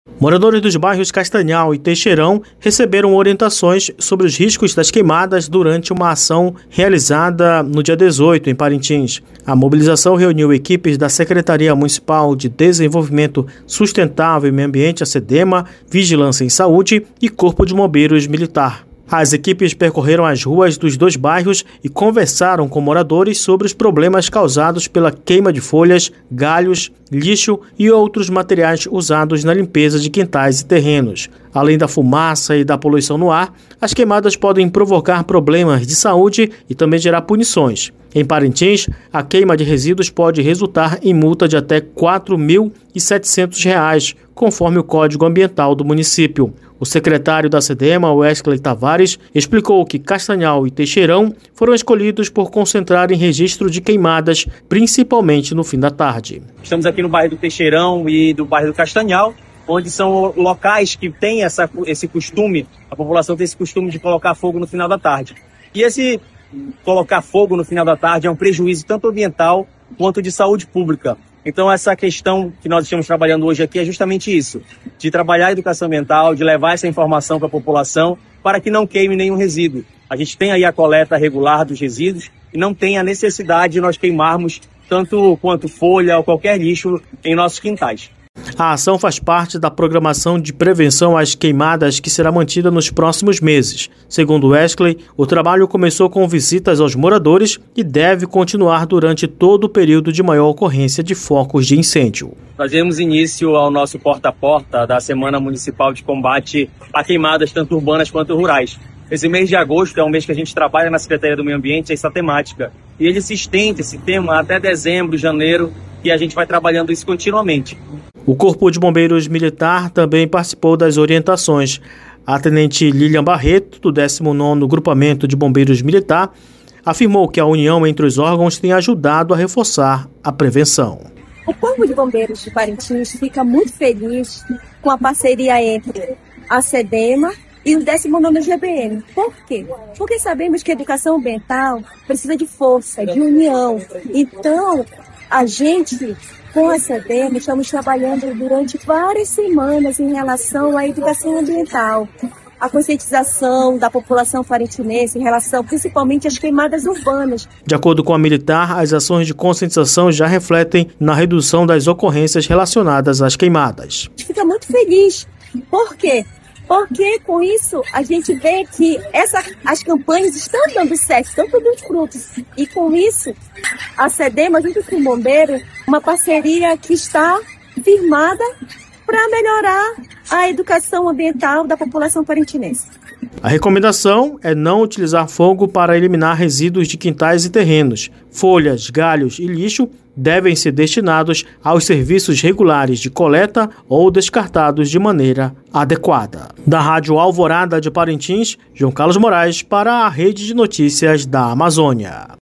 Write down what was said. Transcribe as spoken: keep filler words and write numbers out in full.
Moradores dos bairros Castanhal e Teixeirão receberam orientações sobre os riscos das queimadas durante uma ação realizada no dia dezoito, em Parintins. A mobilização reuniu equipes da Secretaria Municipal de Desenvolvimento Sustentável e Meio Ambiente, a SEDEMA, Vigilância em Saúde e Corpo de Bombeiros Militar. As equipes percorreram as ruas dos dois bairros e conversaram com moradores sobre os problemas causados pela queima de folhas, galhos, lixo e outros materiais usados na limpeza de quintais e terrenos. Além da fumaça e da poluição no ar, as queimadas podem provocar problemas de saúde e também gerar punições. Em Parintins, a queima de resíduos pode resultar em multa de até quatro mil e setecentos reais, conforme o Código Ambiental do município. O secretário da SEDEMA, Wesley Tavares, explicou que Castanhal e Teixeirão foram escolhidos por concentrarem registro de queimadas, principalmente no fim da tarde. Estamos aqui no bairro do Teixeirão e do bairro do Castanhal, onde são locais que têm essa, esse costume, a população tem esse costume de colocar fogo no final da tarde. E esse colocar fogo no final da tarde é um prejuízo tanto ambiental quanto de saúde pública. Então essa questão que nós estamos trabalhando hoje aqui é justamente isso, de trabalhar a educação ambiental, de levar essa informação para a população para que não queime nenhum resíduo. A gente tem aí a coleta regular dos resíduos e não tem a necessidade de nós queimarmos tanto quanto folha ou qualquer lixo em nossos quintais. A ação faz parte da programação de prevenção às queimadas que será mantida nos próximos meses. Segundo Wesley, o trabalho começou com visitas aos moradores e deve continuar durante todo o período de maior ocorrência de focos de incêndio. Nós demos início ao nosso porta a porta da Semana Municipal de Combate a Queimadas, tanto urbanas quanto rurais. Esse mês de agosto é um mês que a gente trabalha na Secretaria do Meio Ambiente, essa temática. E ele se estende, esse tema, até dezembro, janeiro, e a gente vai trabalhando isso continuamente. O Corpo de Bombeiros Militar também participou das orientações. A tenente Lilian Barreto, do décimo nono Grupamento de Bombeiros Militar, afirmou que a união entre os órgãos tem ajudado a reforçar a prevenção. O Corpo de Bombeiros de Parintins fica muito feliz com a parceria entre a SEDEMA e o décimo nono G B M. Por quê? Porque sabemos que a educação ambiental precisa de força, de união. Então, a gente, com a SEDEMA, estamos trabalhando durante várias semanas em relação à educação ambiental, a conscientização da população parintinense em relação principalmente às queimadas urbanas. De acordo com a militar, as ações de conscientização já refletem na redução das ocorrências relacionadas às queimadas. A gente fica muito feliz. Por quê? Porque com isso a gente vê que essa, as campanhas estão dando certo, estão dando frutos. E com isso, a SEDEMA, junto com o Bombeiro, uma parceria que está firmada para melhorar a educação ambiental da população parintinense. A recomendação é não utilizar fogo para eliminar resíduos de quintais e terrenos. Folhas, galhos e lixo devem ser destinados aos serviços regulares de coleta ou descartados de maneira adequada. Da Rádio Alvorada de Parintins, João Carlos Moraes para a Rede de Notícias da Amazônia.